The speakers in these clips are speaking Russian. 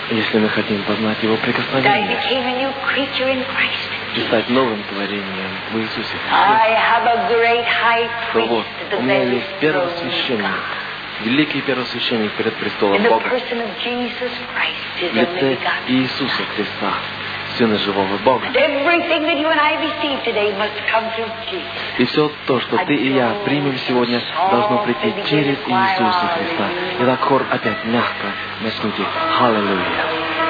Если мы хотим познать Его прикосновение и стать новым творением в Иисусе Христе, то вот, у меня есть первосвященник, великий первосвященник перед престолом Бога, в лице Иисуса Христа, Сына живого Бога. И все то, что ты и я примем сегодня, должно прийти через Иисуса Христа. Итак, хор опять мягко начните. Аллилуйя.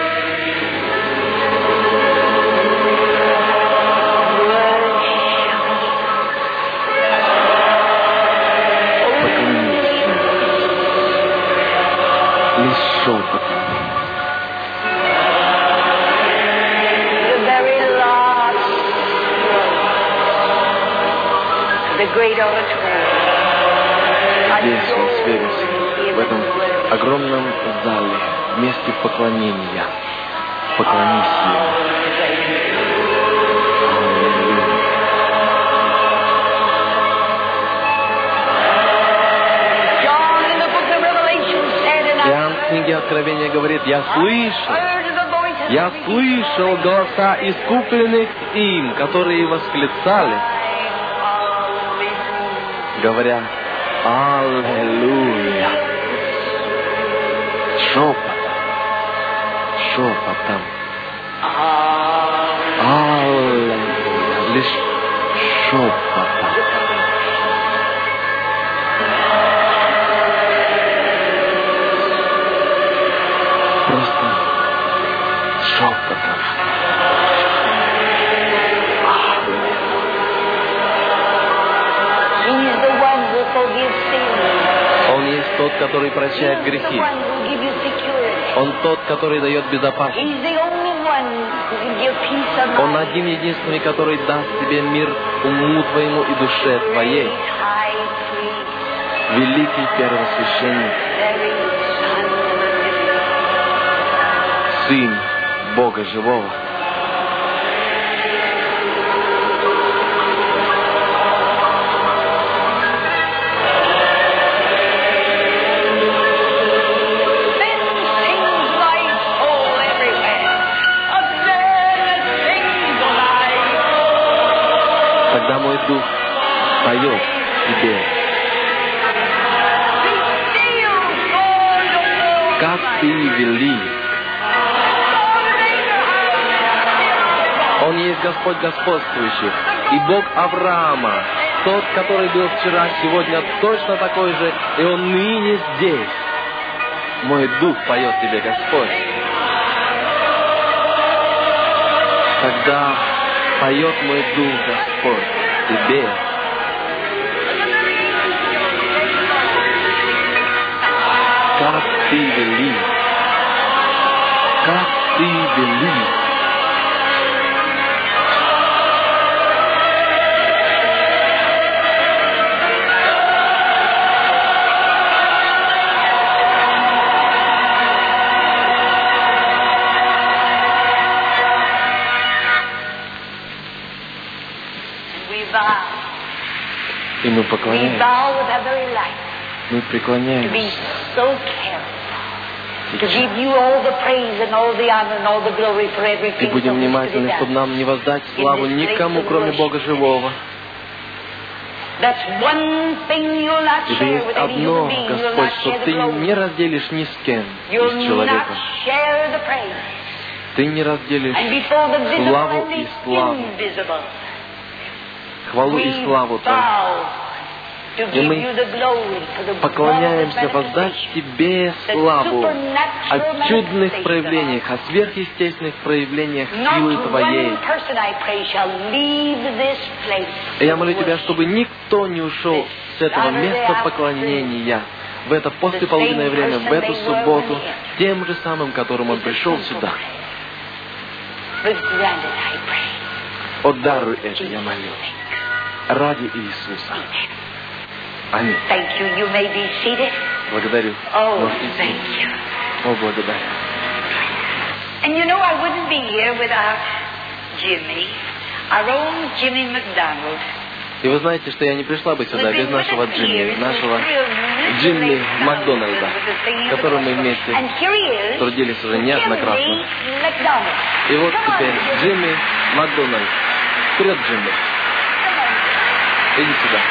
Поклонись лишь шепотом. Здесь, в Лас-Вегасе, в этом огромном зале, в месте поклонения, поклонись Ему. Иоанн в книге Откровения говорит: я слышал голоса искупленных им, которые восклицали, говоря: Аллилуйя. Шепотом. Аллилуйя. Лишь шепотом. Просто шепотом. Он есть тот, который прощает грехи. Он тот, который дает безопасность. Он один единственный, который даст тебе мир уму твоему и душе твоей. Великий первосвященник, Сын Бога живого. Когда мой дух поет тебе, как ты велик. Он есть Господь господствующих и Бог Авраама, тот, который был вчера, сегодня точно такой же, и Он ныне здесь. Мой дух поет тебе, Господь. Когда поет мой дух, Господь, тебе, как ты велик, как ты велик. И мы поклоняемся. Мы преклоняемся. И будем внимательны, чтобы нам не воздать славу никому, кроме Бога живого. И есть одно, Господь, что Ты не разделишь ни с кем из человека. Ты не разделишь славу и славу. Хвалу и славу Твою. И мы поклоняемся воздать Тебе славу о чудных проявлениях, о сверхъестественных проявлениях силы Твоей. И я молю Тебя, чтобы никто не ушел с этого места поклонения в это послеполуденное время, в эту субботу, тем же самым, которым он пришел сюда. Одаруй это, я молю, ради Иисуса. Аминь. Благодарю. Можете сесть. О, благодарю. And you know, I wouldn't be here without Jimmy, our own Jimmy McDonald. И вы знаете, что я не пришла бы сюда без нашего Джимми, нашего Джимми Макдональда, с которым мы вместе трудились уже неоднократно. И вот теперь Джимми Макдональд. Вперед, Джимми. Иди сюда.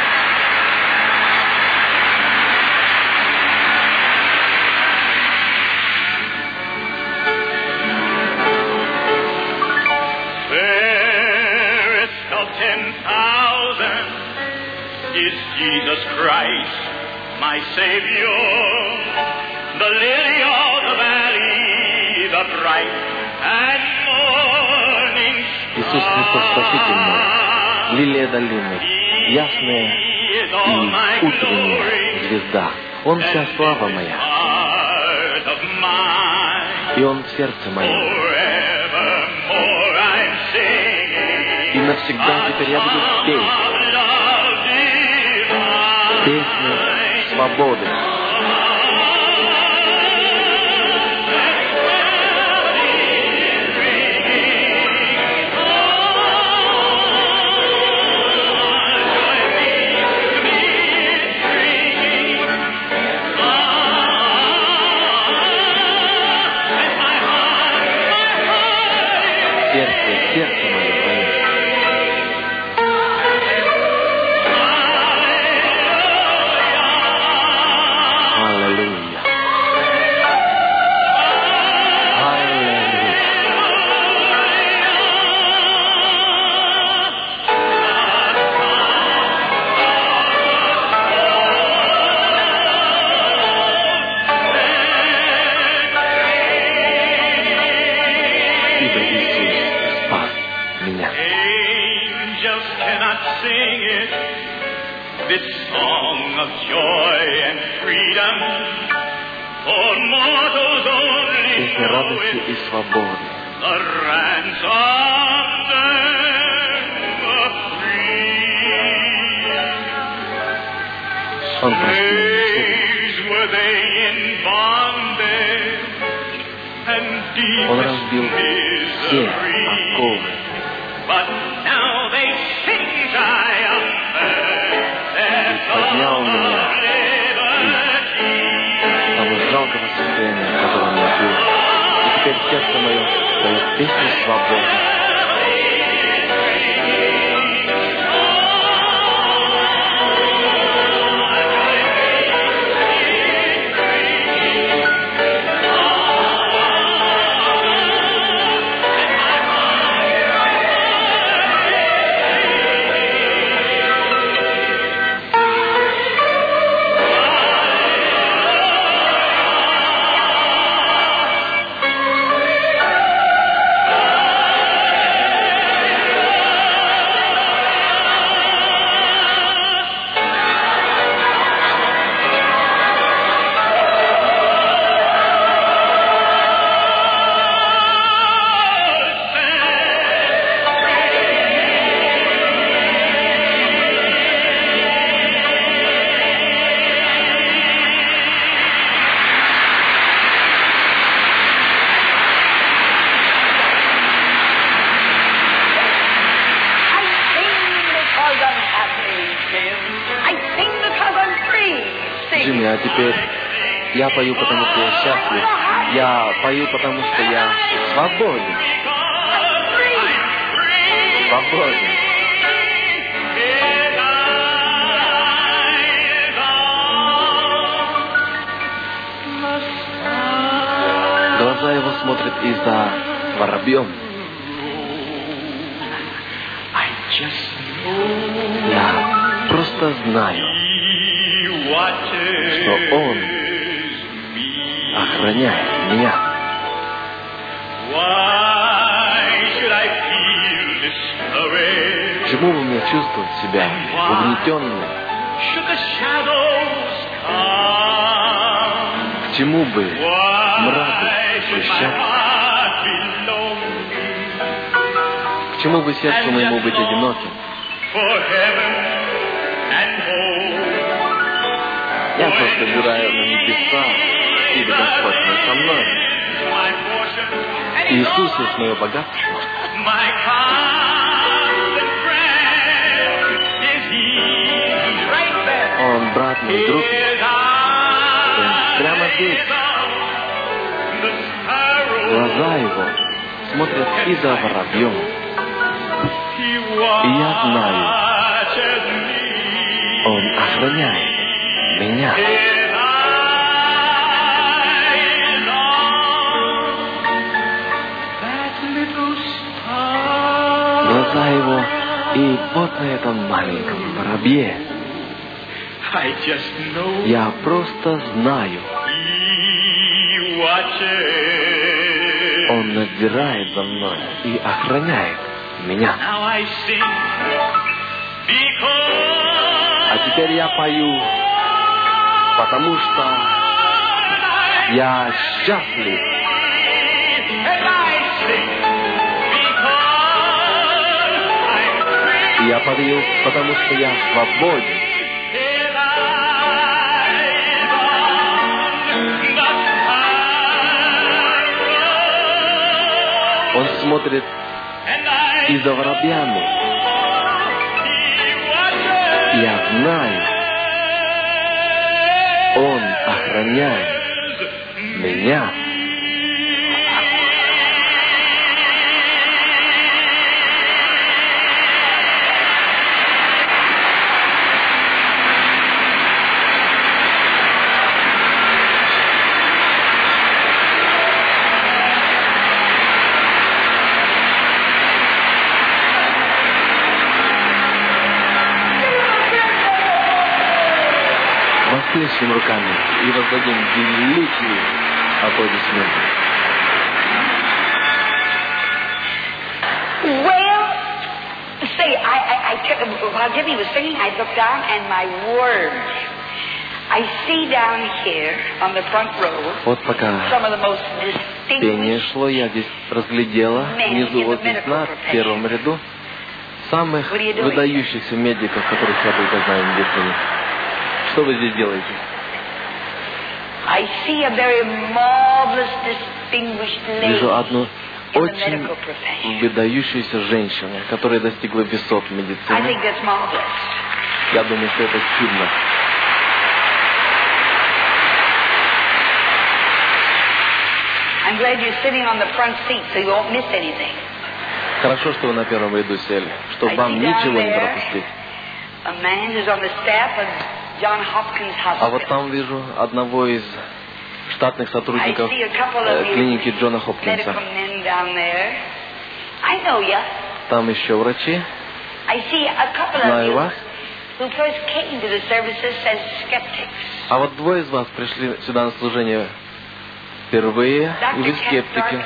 Is Jesus Christ, my Savior, the lily of the valley, the bright and morning star. Иисус Христос, Спаситель мой, лилия долины, ясная и утренняя звезда. Он вся слава моя, и Он в сердце моем. И навсегда теперь я буду петь песню свободы. Сердце мое поет. Аллилуйя. Аллилуйя. Ибо Иисус спас меня. Angels cannot sing it, this song of joy and freedom, for mortals only Песня know радости it, и свободы. the ransom them free. Он простил мне все. Days were they in bondage, and Он deepest разбил все misery. оковы. But now they sing triumphant, Поднял меня из того жалкого состояния, в котором я был. И теперь сердце мое поет песню свободы. Джимми, а теперь я пою, потому что я счастлив. Я пою, потому что я свободен. Свободен. Глаза его смотрят и за воробьем. Я просто знаю, что Он охраняет меня. Почему бы мне чувствовать себя угнетенным? К чему бы мраку сгущаться? К чему бы сердцу моему быть одиноким? Я просто взираю на небеса, ибо Господь мой со мной. Иисус есть мое богатство. Он брат мой, друг мой. стоим прямо здесь. Глаза его смотрят и за воробьем. И я знаю, он охраняет меня. Глаза его и вот на этом маленьком воробье. Я просто знаю. Он надзирает за мной и охраняет меня. А теперь я пою, потому что я счастлив. Я пою, потому что я свободен. Он смотрит и за воробьями. Я знаю, он охраняет меня. Воскликнем руками и воздадим великие аплодисменты. Well, say, while Jimmy was singing, I looked down and my words, I see down here on the front row Вот пока some of the most пение distinguished шло, я здесь разглядела внизу вот здесь на первом ряду самых выдающихся медиков, которых я только знаю в медицине. Что вы здесь делаете? Вижу одну очень выдающуюся женщину, которая достигла высот в медицине. Я думаю, что это чудно. Хорошо, что вы на первом ряду сели, чтобы вам ничего не пропустить. А вот там вижу одного из штатных сотрудников клиники Джона Хопкинса. Там еще врачи. Знаю вас. А вот двое из вас пришли сюда на служение впервые, и вы скептики.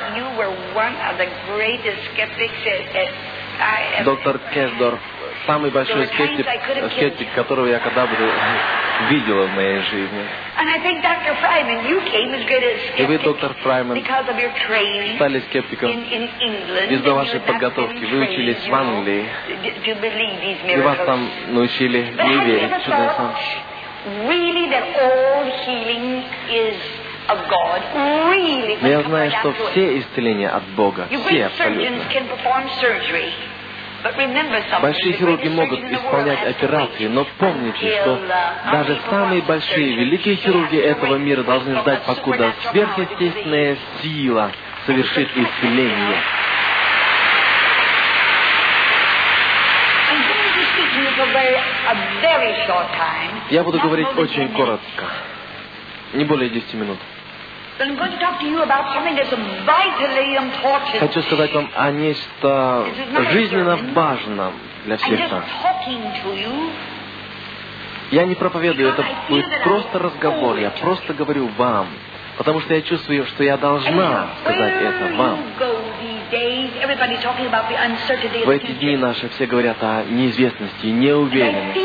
Доктор Кэшдорф, самый большой скептик, которого я когда-либо видела в моей жизни. И вы, доктор Фрайман, стали скептиком из-за вашей подготовки. Вы учились в Англии, и вас там научили не верить в чудеса. Но я знаю, что все исцеления от Бога, все абсолютно. Большие хирурги могут исполнять операции, но помните, что даже самые большие, великие хирурги этого мира должны ждать, покуда сверхъестественная сила совершит исцеление. Я буду говорить очень коротко, не более 10 минут. Хочу сказать вам о нечто жизненно важном для всех нас. Я не проповедую, это будет просто разговор, я просто говорю вам, потому что я чувствую, что я должна сказать это вам. В эти дни наши все говорят о неизвестности, неуверенности.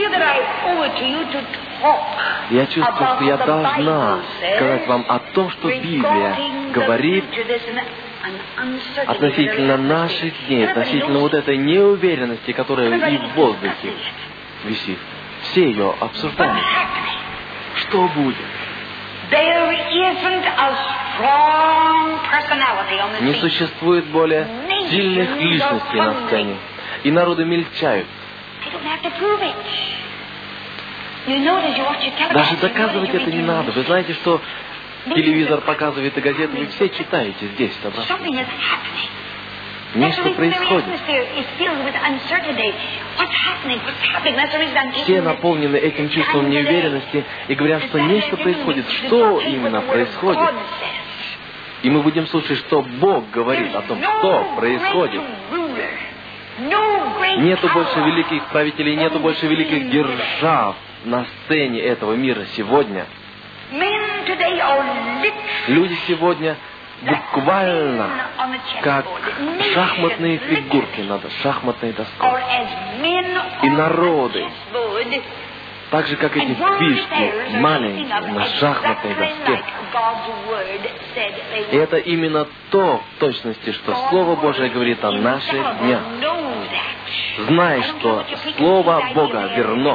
Я чувствую, что я должна сказать вам о том, что Библия говорит относительно наших дней, относительно вот этой неуверенности, которая и в воздухе висит. Все ее обсуждают. Что будет? Не существует более сильных личностей на сцене. И народы мельчают. Даже доказывать это не надо. Вы знаете, что телевизор показывает и газеты, вы все читаете здесь, собраться. Нечто происходит. Все наполнены этим чувством неуверенности и говорят, что нечто происходит. Что именно происходит? И мы будем слушать, что Бог говорит о том, что происходит. Нету больше великих правителей, нету больше великих держав на сцене этого мира сегодня. Люди сегодня буквально как шахматные фигурки над шахматной доской. И народы, так же, как эти фишки, маленькие, на шахматной доске. И это именно то, в точности, что Слово Божие говорит о наших днях. Знай, что Слово Бога верно.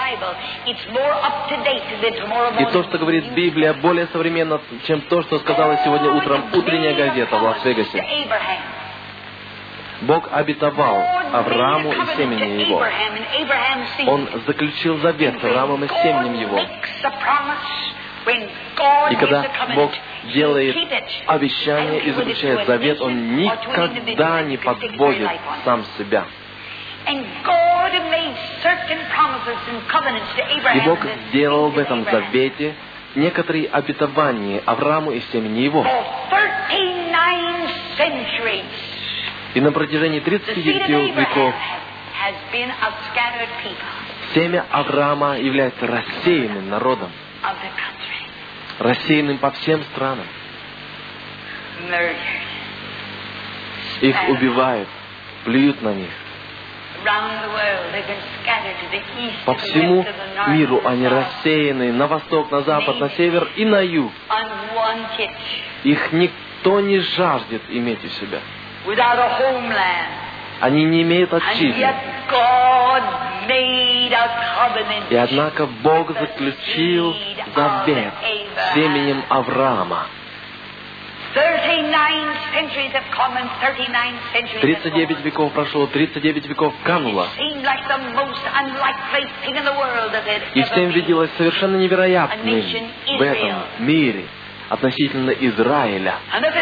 И то, что говорит Библия, более современно, чем то, что сказала сегодня утром утренняя газета в Лас-Вегасе. Бог обетовал Аврааму и семени его. Он заключил завет с Авраамом и семенем его. И когда Бог делает обещание и заключает завет, Он никогда не подводит сам себя. И Бог сделал в этом завете некоторые обетования Аврааму и семени его. И на протяжении 39 веков семя Авраама является рассеянным народом, рассеянным по всем странам. Их убивают, плюют на них. По всему миру они рассеяны на восток, на запад, на север и на юг. Их никто не жаждет иметь у себя. Они не имеют отчизны. И однако Бог заключил завет с семенем Авраама. 39 веков прошло, 39 веков кануло. И всем виделось совершенно невероятным в этом мире относительно Израиля,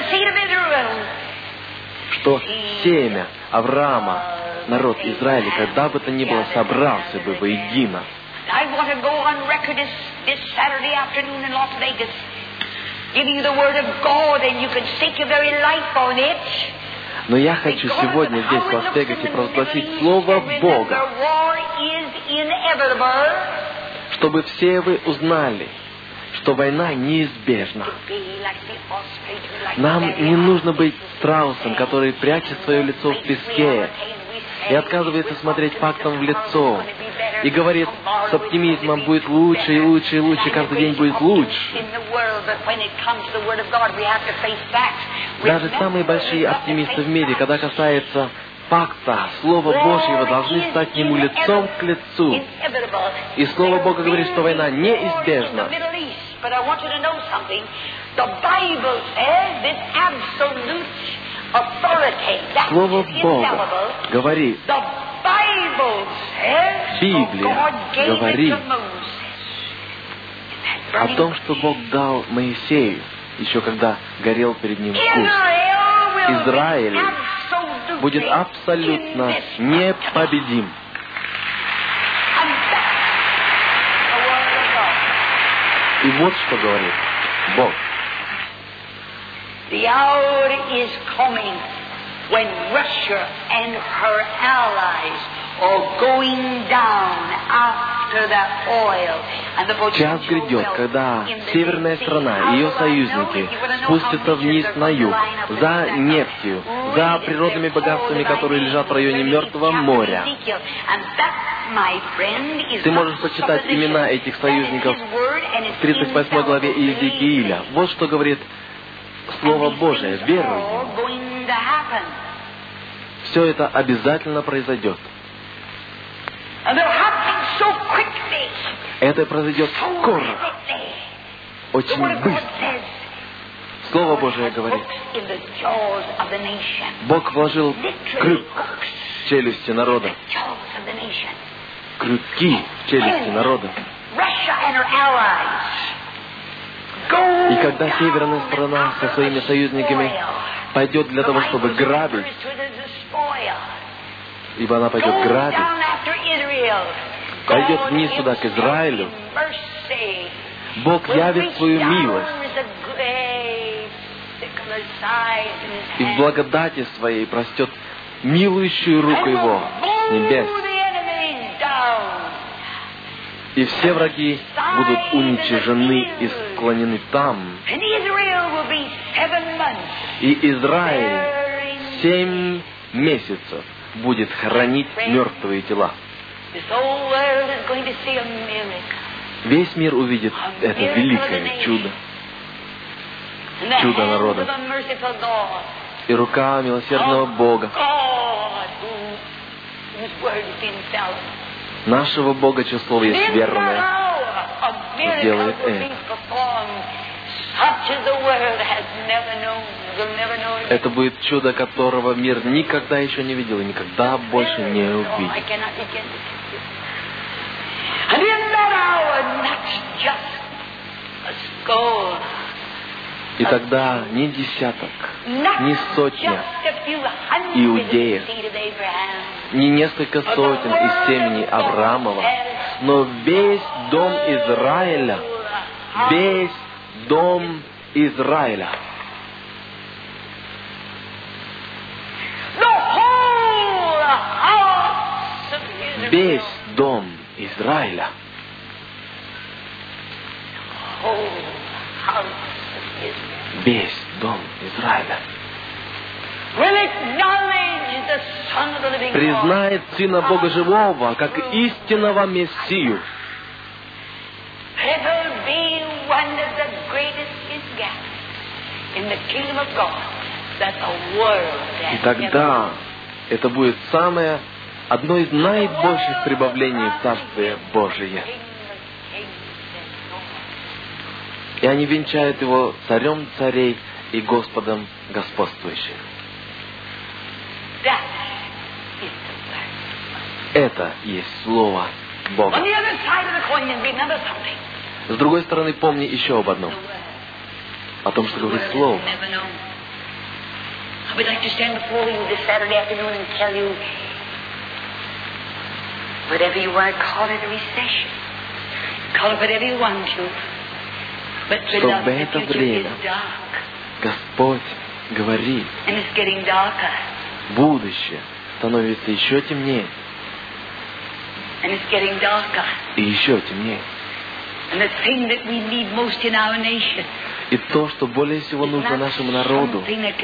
что семя Авраама, народ Израиля, когда бы то ни было, собрался бы воедино. Но я хочу сегодня здесь, в Лас-Вегасе, провозгласить Слово Бога, чтобы все вы узнали, что война неизбежна. Нам не нужно быть страусом, который прячет свое лицо в песке и отказывается смотреть фактам в лицо и говорит с оптимизмом: будет лучше и лучше и лучше, каждый день будет лучше. Даже самые большие оптимисты в мире, когда касается факта Слова Божьего, должны стать к нему лицом к лицу. И Слово Бога говорит, что война неизбежна. Слово Бога говорит, Библия говорит о том, что Бог дал Моисею, еще когда горел перед ним куст. Израиль будет абсолютно непобедим. И вот что говорит Бог. The hour is coming when Russia and her allies are going down after the oil. Час грядет, когда северная страна и ее союзники спустятся вниз на юг за нефтью, за природными богатствами, которые лежат в районе Мертвого моря. Ты можешь почитать имена этих союзников в 38 главе Иезекииля. Вот что говорит Слово Божие, веруй ему. Все это обязательно произойдет. Это произойдет скоро, очень быстро. Слово Божие говорит, Бог вложил крюк в челюсти народа, крюки в челюсти народа. И когда северная страна со своими союзниками пойдет для того, чтобы грабить, ибо она пойдет грабить, пойдет вниз туда, к Израилю, Бог явит свою милость и в благодати своей простет милующую руку Его с небес. И все враги будут уничижены и склонены там. И Израиль 7 месяцев будет хранить мертвые тела. Весь мир увидит это великое чудо. Чудо народа. И рука милосердного Бога, нашего Бога, чье слово есть верное, сделает это. Это будет чудо, которого мир никогда еще не видел и никогда больше не увидит. И тогда ни десяток, ни сотня иудеев, ни несколько сотен из семени Авраамова, но весь дом Израиля, весь дом Израиля. Весь дом Израиля. Весь дом Израиля признает Сына Бога Живого как истинного Мессию. И тогда это будет одно из наибольших прибавлений в Царстве Божие. И они венчают Его царем царей и Господом господствующих. Это есть Слово Бога. С другой стороны, помни еще об одном. О том, что говорит Слово. Что в это время Господь говорит, будущее становится еще темнее. И еще темнее. И то, что более всего нужно нашему народу,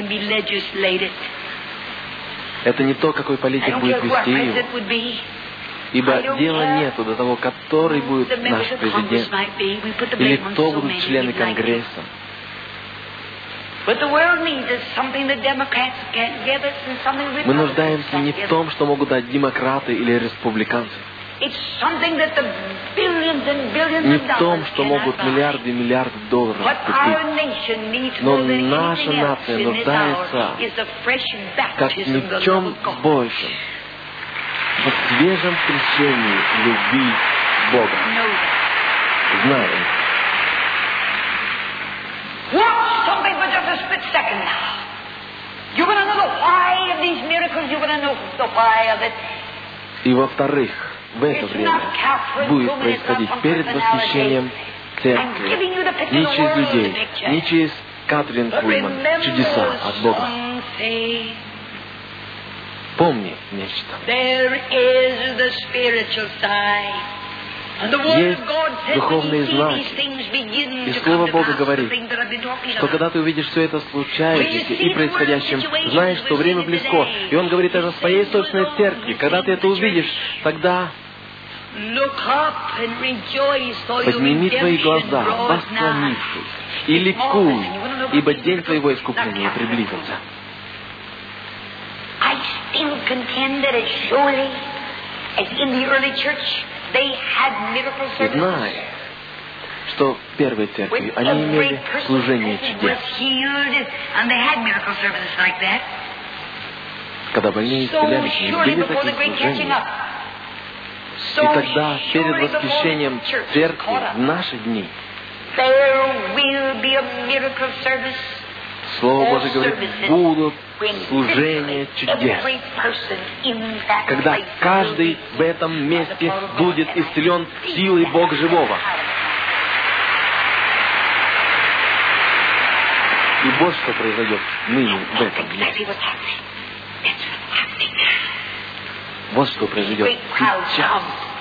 это не то, какой политик будет вести его. Ибо дела нету до того, который будет наш президент, или кто будут члены Конгресса. Мы нуждаемся не в том, что могут дать демократы или республиканцы. Не в том, что могут миллиарды и миллиарды долларов купить. Но наша нация нуждается, как ни в чем большем, в свежем крещении любви Бога. Знаем. И во-вторых, в это время будет происходить перед восхищением церкви, не через людей, не через Катрин Кульман, чудеса от Бога. Помни нечто. Есть духовные знаки. И Слово Бога говорит, что когда ты увидишь все это случающееся и происходящим, знаешь, что время близко. И Он говорит это в своей собственной церкви. Когда ты это увидишь, тогда подними твои глаза, восклонившись, и ликуй, ибо день твоего искупления приблизился. И знай, что в первой церкви они имели служение чудес. Когда больные исцелялись, у них были такие служения. И тогда перед восхищением церкви в наши дни Слово Божие говорит, будут служения чудес, когда каждый в этом месте будет исцелен силой Бога живого. И вот что произойдет ныне в этом месте. Вот что произойдет сейчас.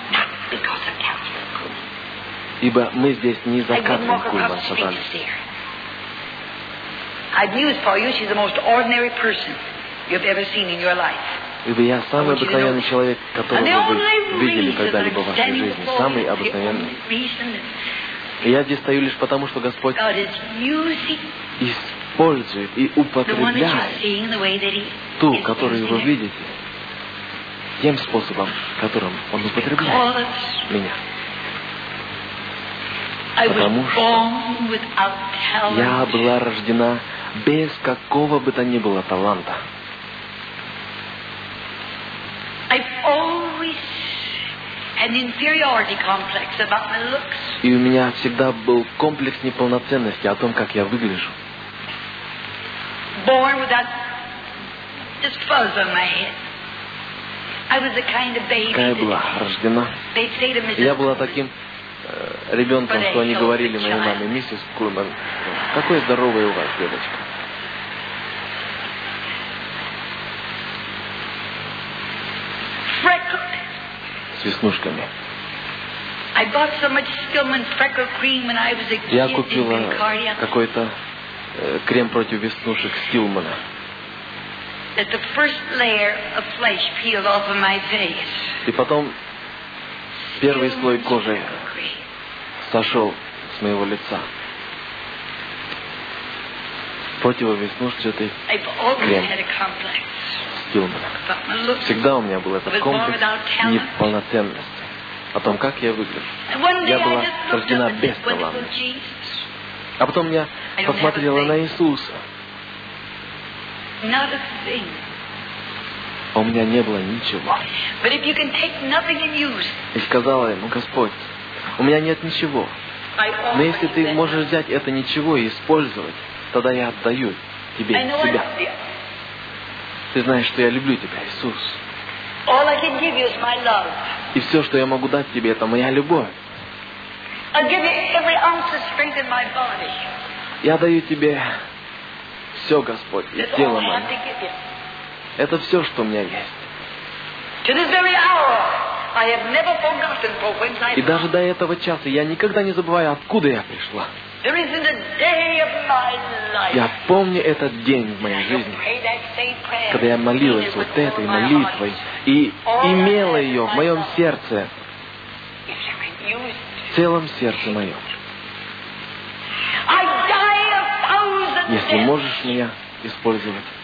Ибо мы здесь не за Катрин Кульман собрались. Ибо я самый обыкновенный человек, которого вы видели когда-либо в вашей жизни. Самый обыкновенный. И я здесь стою лишь потому, что Господь использует и употребляет ту, которую вы видите, тем способом, которым Он употребляет меня. Потому что я была рождена без какого бы то ни было таланта. И у меня всегда был комплекс неполноценности о том, как я выгляжу. Какая была рождена. Я была таким ребенком, что они говорили моей маме: миссис Кульман, какой здоровый у вас девочка. С веснушками. Я купила какой-то крем против веснушек Стилмана. И потом первый слой кожи сошел с моего лица. Противовеснушчатый крем Стилмана. Всегда у меня был этот комплекс неполноценности о том, как я выгляжу. Я была рождена без таланта. А потом я посмотрела на Иисуса. А у меня не было ничего. И сказала ему: Господь, у меня нет ничего. Но если ты можешь взять это ничего и использовать, тогда я отдаю тебе себя. Ты знаешь, что я люблю тебя, Иисус. И все, что я могу дать тебе, это моя любовь. Я даю тебе все, Господь, из тела моего. Это все, что у меня есть. И даже до этого часа я никогда не забываю, откуда я пришла. Я помню этот день в моей жизни, когда я молилась вот этой молитвой и имела ее в моем сердце, в целом сердце моем. Если можешь меня использовать,